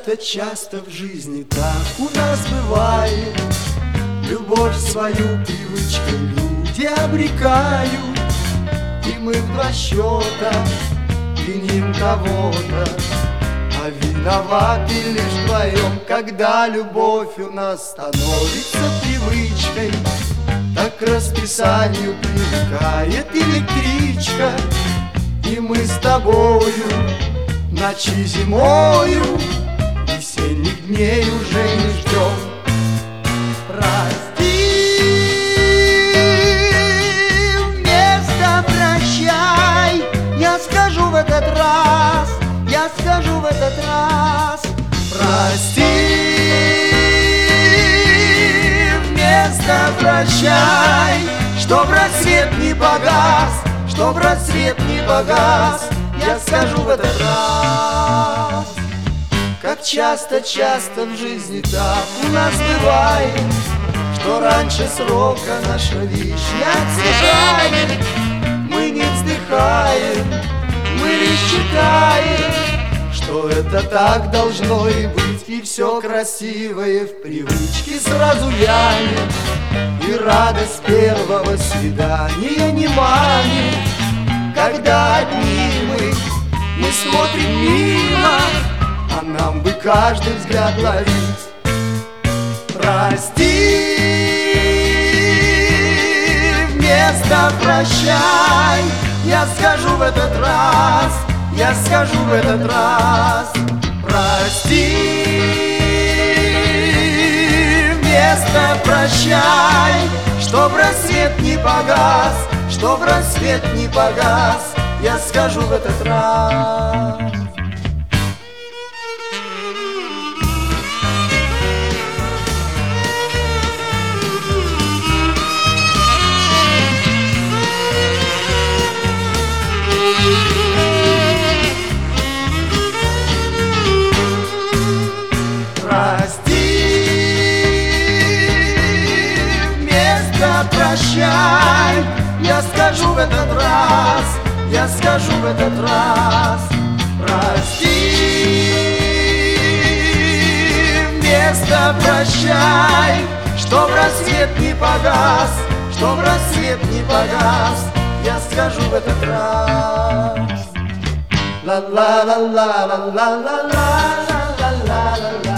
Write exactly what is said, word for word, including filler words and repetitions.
часто-часто в жизни так у нас бывает. Любовь свою привычкой люди обрекают, и мы в два счета виним кого-то, а виноваты лишь вдвоем. Когда любовь у нас становится привычкой, так к расписанию привыкает электричка, и мы с тобою ночи зимою весенних дней уже не ждем. Прости, вместо прощай я скажу в этот раз, я скажу в этот раз. Прости, вместо прощай, чтоб рассвет не погас, чтоб рассвет не погас, я скажу в этот раз. Как часто-часто в жизни так у нас бывает, что раньше срока наша вещь не отсыхает. Мы не вздыхаем, мы лишь считаем, что это так должно и быть, и все красивое в привычке сразу вянет, и радость первого свидания не манит. Когда одни мы, мы смотрим мимо, а нам бы каждый взгляд ловить. Прости, вместо прощай я скажу в этот раз, я скажу в этот раз. Прости, вместо прощай, чтоб рассвет не погас, чтоб рассвет не погас, я скажу в этот раз. Прощай, я скажу в этот раз, я скажу в этот раз. Прости, вместо прощай, чтоб рассвет не погас, чтоб рассвет не погас, я скажу в этот раз. Ла ла ла ла ла ла ла ла ла ла ла ла.